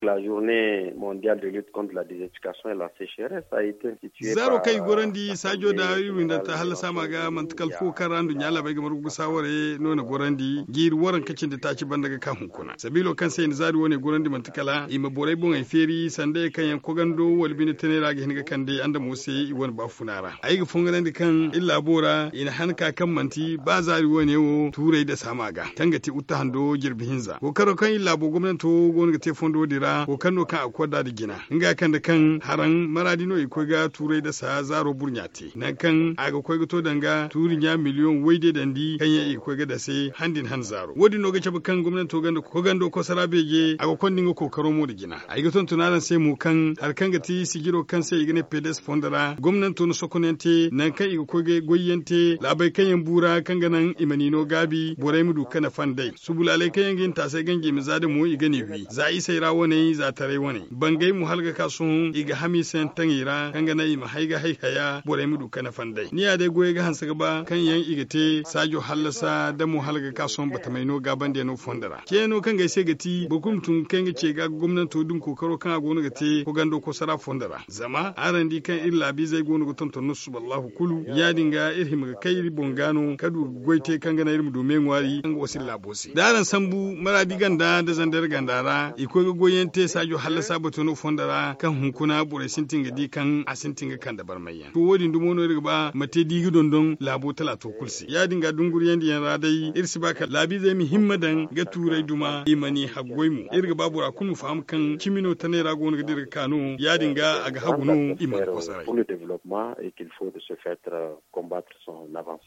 La journée mondiale de lutte contre la désertification et la sécheresse a été instituée zaro kai gorandi sajo da irin da ta halasa maga mantakal fo karandu nyala bai gamar gusaware nona gorandi gir waran kacin da ta ci ban daga kan hunkuna sabilo kan sai ni zari wone gorandi mantakala ima borai bon ai feri sande kan yan kogando walbini tenera ga hinga kande anda mose i won ba funara ai ga fungalandi kan illa bora ina hanka kan manti ba zari wone wo turai da samaga tangati utta hando girbi hinza ko karo kan illa bo gwamnati gonga te fondo dira ko kando kan akwada da gina inga kan da kan haran maradino iko ga turai da sa zaro burnyati nan kan aga koy ga to danga turinya miliyon waide dandi kan ya iko ga da sai handin han zaro wodi no ga ce kan gwamnati to ganda ko gando ko sarabege aga kondin ko karo mu da gina ai ga ton tunaran sai mu kan har kan ga ti sigiro kan sai igane pedes fondara gwamnati to no sokonente nan kan igo ko ga goyente labai kan yan bura kan ga nan imanino gabi borai mu kana fandai subulale kan yan gin ta sai gange mi zada mu igane wi za yi sai rawo ne za tare wani bangai mu halga kasun iga hami sen tangira kan ga nayi mahaiga haikaya borai mu kana fandai ni ya dai goye ga hansa gaba kan yan igate sajo hallasa da mu halga kasun bata mai no gaban da no fondara keno kan ga sai gati bukum tun kan ga ce ga gwamnati dun kokaro kan gonu gate ko gando ko sara fondara zama arandi kan illa bi zai gonu gutan tonu subhanahu kulu ya dinga irhim ga kai bongano kadu goite kan ga na irmu domin wari kan wasil labosi daran sambu maradi ganda da zandar gandara iko ga goyente sajo hallasa batono fondara kan hunkuna bore sintinga di kan asintinga kan da barmayya to wodi ndumono riga ba mate digi dondon labo tala to kulsi ya dinga dunguri yandi yan radai irsi baka labi zai mi himmadan ga turai duma imani haggoimu irga babu ra kunu faham kan kimino tanera gonu ga dirga kanu ya dinga aga haguno iman kosarai pour le développement et qu'il faut de ce fait combattre son avancée.